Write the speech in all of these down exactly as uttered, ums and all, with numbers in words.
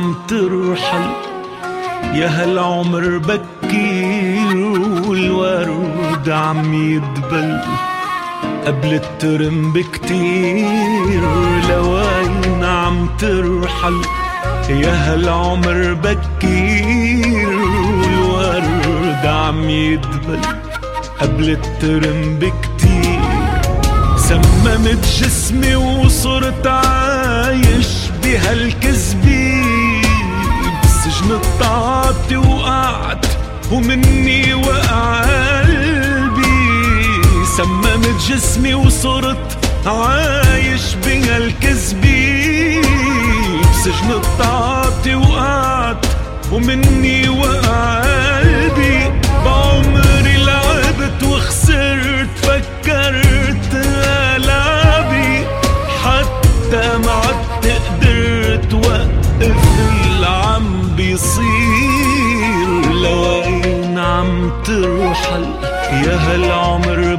عم ترحل، يا هالعمر بكير والورد عم يدبل قبل الترم بكتير. لوين عم ترحل، يا هالعمر بكير والورد عم يدبل قبل الترم بكتير. سممت جسمي وصرت عايش بهالكذبي، بسجن التعاطي وقعت ومني وقع قلبي. سممت جسمي وصرت عايش بهالكذبي، بسجن التعاطي وقعت ومني وقع قلبي. بعمري لعبت وخسرت، فكرت ألعبي حتى ما عدت قدرت وقف العم بيصير. لوين عم ترحل، يا هالعمر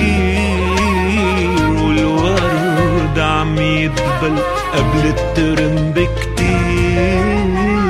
بكير والورد عم يدبل قبل الترم بكتير.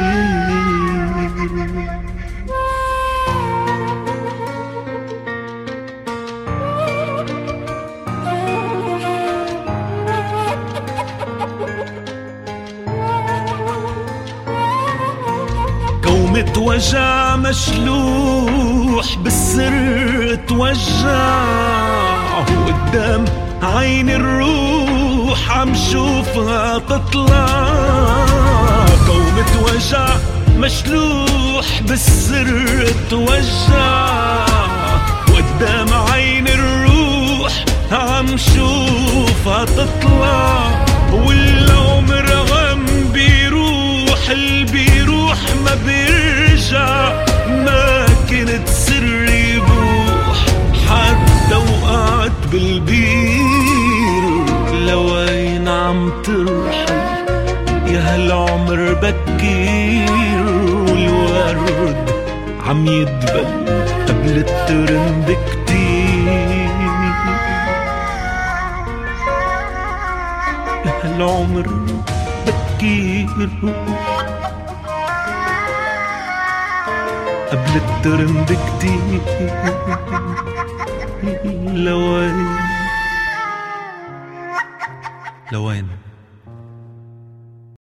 كومة وجع مشلوح بالسر توجع، وقدام عين الروح عم شوفها تطلع. كومة وجع مشلوح بالسر توجع، وقدام عين الروح عم شوفها تطلع. والعمر عم بيروح، البيروح ما بيرجع. ما كنت سري بوح حتى وقعت بالبير. لوين عم ترحل، يا هالعمر بكير والورد عم يدبل قبل الترم بكتير. يا هالعمر بكير قبل الترم بكتير. لوين لوين